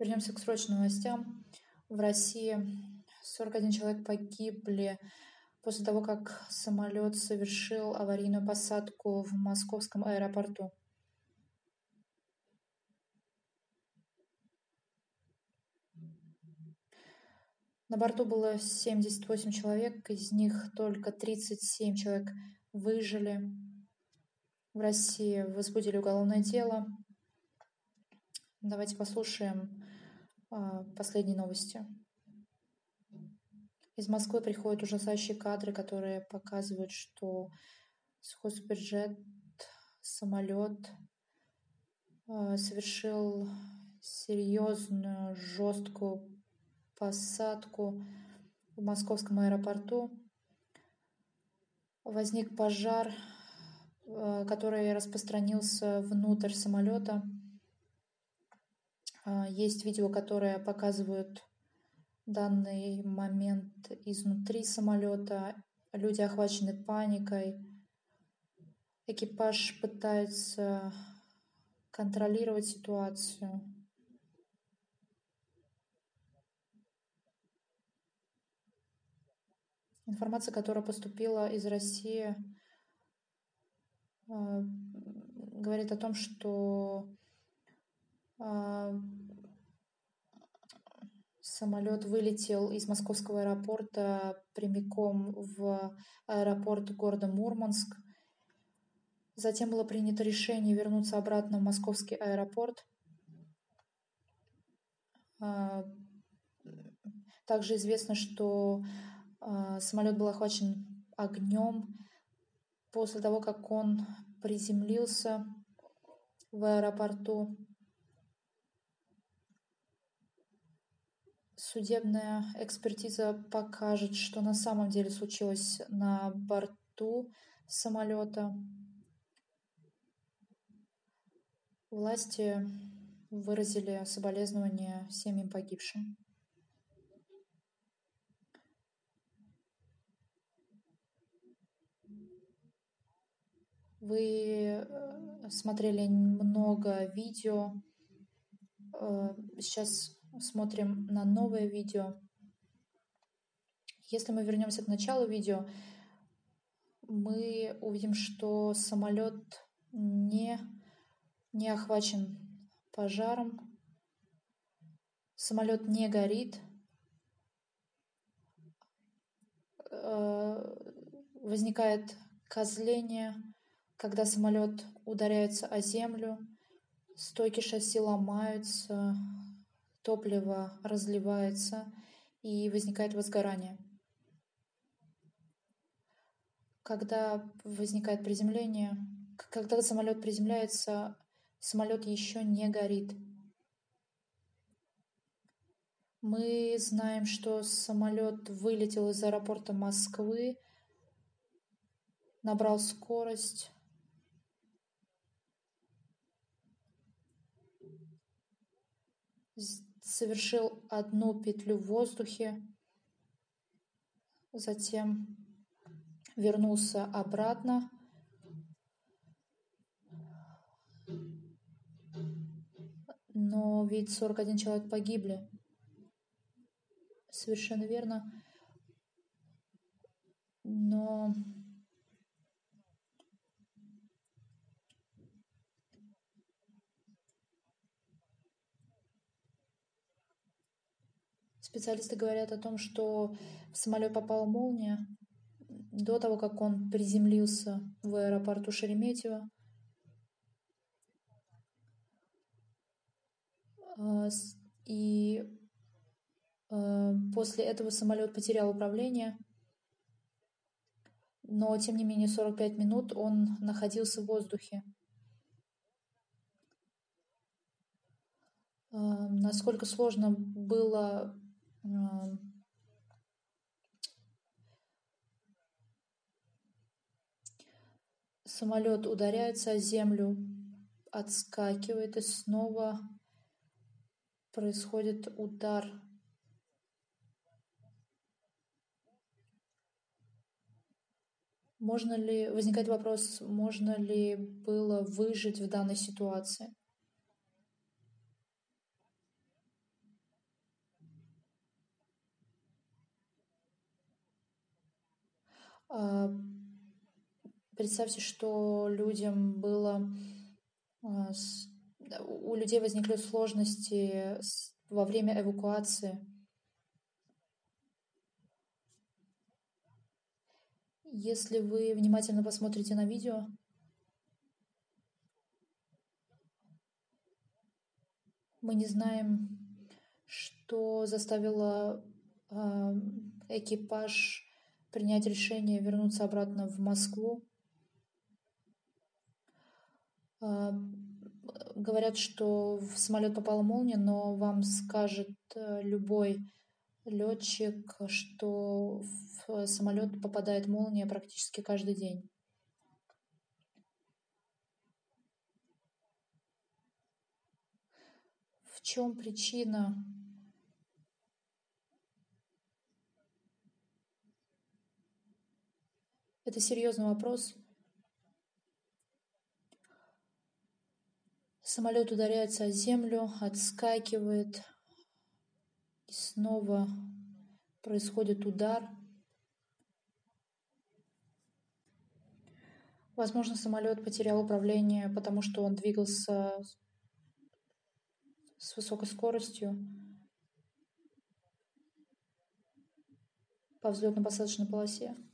Вернемся к срочным новостям. В России 41 человек погибли после того, как самолет совершил аварийную посадку в московском аэропорту. На борту было 78 человек, из них только 37 человек выжили. В России возбудили уголовное дело. Давайте послушаем последние новости. Из Москвы приходят ужасающие кадры, которые показывают, что Сухой суперджет, самолет совершил серьезную, жесткую посадку в московском аэропорту. Возник пожар, который распространился внутрь самолета. Есть видео, которые показывают данный момент изнутри самолета. Люди охвачены паникой. Экипаж пытается контролировать ситуацию. Информация, которая поступила из России, говорит о том, что самолет вылетел из московского аэропорта прямиком в аэропорт города Мурманск. Затем было принято решение вернуться обратно в московский аэропорт. Также известно, что самолет был охвачен огнем после того, как он приземлился в аэропорту. Судебная экспертиза покажет, что на самом деле случилось на борту самолета. Власти выразили соболезнования семьям погибшим. Вы смотрели много видео. Сейчас смотрим на новое видео. Если мы вернемся к началу видео, мы увидим, что самолет не охвачен пожаром. Самолет не горит. Возникает козление, когда самолет ударяется о землю, стойки шасси ломаются, топливо разливается и возникает возгорание. Когда возникает приземление, когда самолет приземляется, самолет еще не горит. Мы знаем, что самолет вылетел из аэропорта Москвы, набрал скорость, совершил одну петлю в воздухе, затем вернулся обратно. Но ведь 41 человек погибли. Совершенно верно. Но специалисты говорят о том, что в самолет попала молния до того, как он приземлился в аэропорту Шереметьево. И после этого самолет потерял управление, но тем не менее 45 минут он находился в воздухе. Насколько сложно было самолет ударяется о землю, отскакивает и снова происходит удар. Возникает вопрос, можно ли было выжить в данной ситуации? А, Представьте, что людям было... У людей возникли сложности во время эвакуации. Если вы внимательно посмотрите на видео, мы не знаем, что заставило экипаж принять решение вернуться обратно в Москву. Говорят, что в самолет попала молния, но вам скажет любой летчик, что в самолет попадает молния практически каждый день. В чем причина? Это серьезный вопрос. Самолет ударяется о землю, отскакивает, и снова происходит удар. Возможно, самолет потерял управление, потому что он двигался с высокой скоростью по взлетно-посадочной полосе.